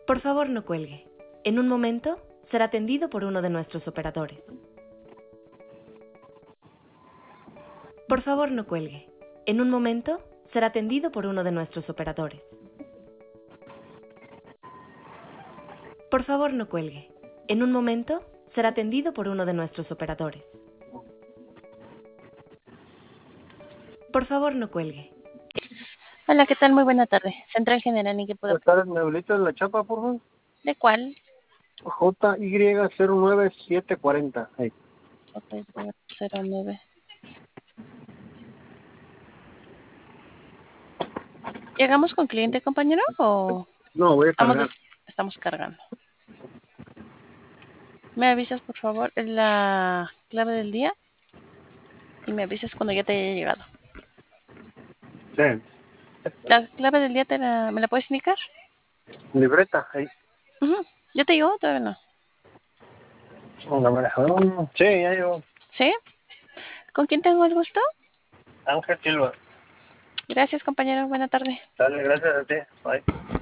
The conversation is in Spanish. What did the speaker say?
Por favor, no cuelgue. En un momento será atendido por uno de nuestros operadores. Por favor, no cuelgue. En un momento será atendido por uno de nuestros operadores. Por favor, no cuelgue. En un momento será atendido por uno de nuestros operadores. Por favor, no cuelgue. Hola, ¿qué tal? Muy buena tarde. Central General, ¿en qué puedo? Buenas tardes, ¿me habilitas la chapa, por favor? ¿De cuál? JY09740. Ahí. JY09. ¿Llegamos con cliente, compañero? ¿O No, voy a cargar. estamos cargando? ¿Me avisas, por favor, la clave del día? Y me avisas cuando ya te haya llegado. Sí. ¿La clave del día me la puedes indicar? Libreta, ahí. ¿Ya te llegó? Todavía no. Sí, ya llegó. ¿Sí? ¿Con quién tengo el gusto? Ángel Silva. Gracias, compañero. Buena tarde. Dale, gracias a ti. Bye.